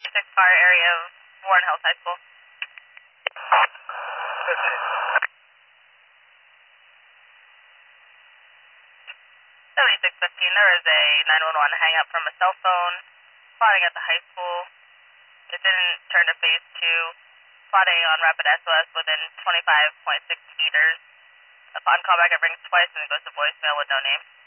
car area of Warren Hills High School. 7615, there is a 911 hang up from a cell phone spotting at the high school. It didn't turn to phase 2, spotting on rapid SOS within 25.6 meters. Upon callback, it rings twice and it goes to voicemail with no name.